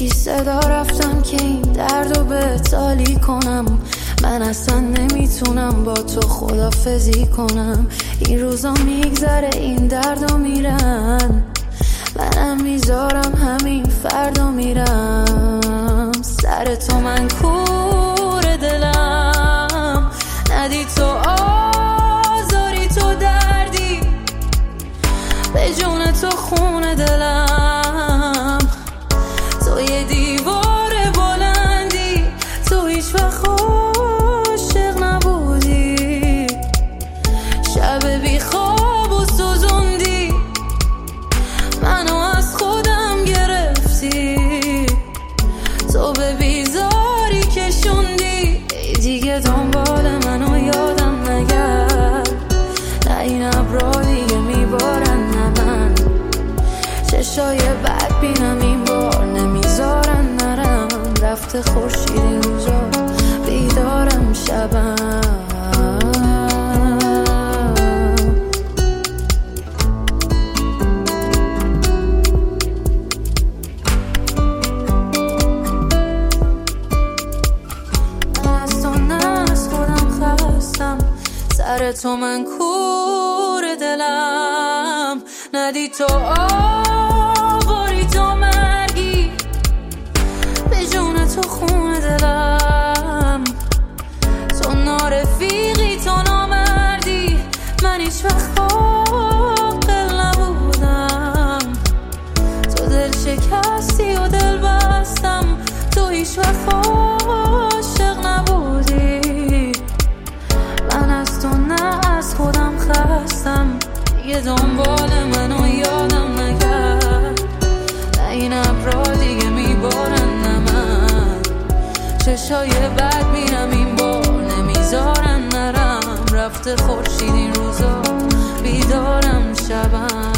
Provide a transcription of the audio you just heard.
بی صدا رفتم که این دردو بهتالی کنم. من اصلا نمیتونم با تو خدافزی کنم. این روزا میگذره این دردو میرن، منم میذارم همین فردا میرم. سر تو من کور دلم، ندی تو آزاری تو دردی، به جون تو خون دلم. تو یه دیوار بلندی، تو هیچ وقت عاشق نبودی. شب بی خواب و سوزوندی، منو از خودم گرفتی. تو به بیزاری کشوندی، دیگه دنبال منو یادم نگرد. نه این ابرا دیگه میبارن نه من، چشای بد بینم این بار نمیذارن نرم. رفته خورشید این روزا بیدارم شبم. سر تو من کور دلم، ندی تو آواری تو مرگی، به جون تو خون دلم. تو نارفیقی تو نامردی، من هیچ وقت عاقل نبودم. تو دل شکستی و دل بستم، تو هیچ وقت عاشق نبودی. من از تو نه از خودم خستم، یه دنبال منو یادم نگرد. نه این ابرا دیگه میبارن نه من، چشای بد میرم این بار نمیذارن نرم. رفته خورشید این روزا بیدارم شبم.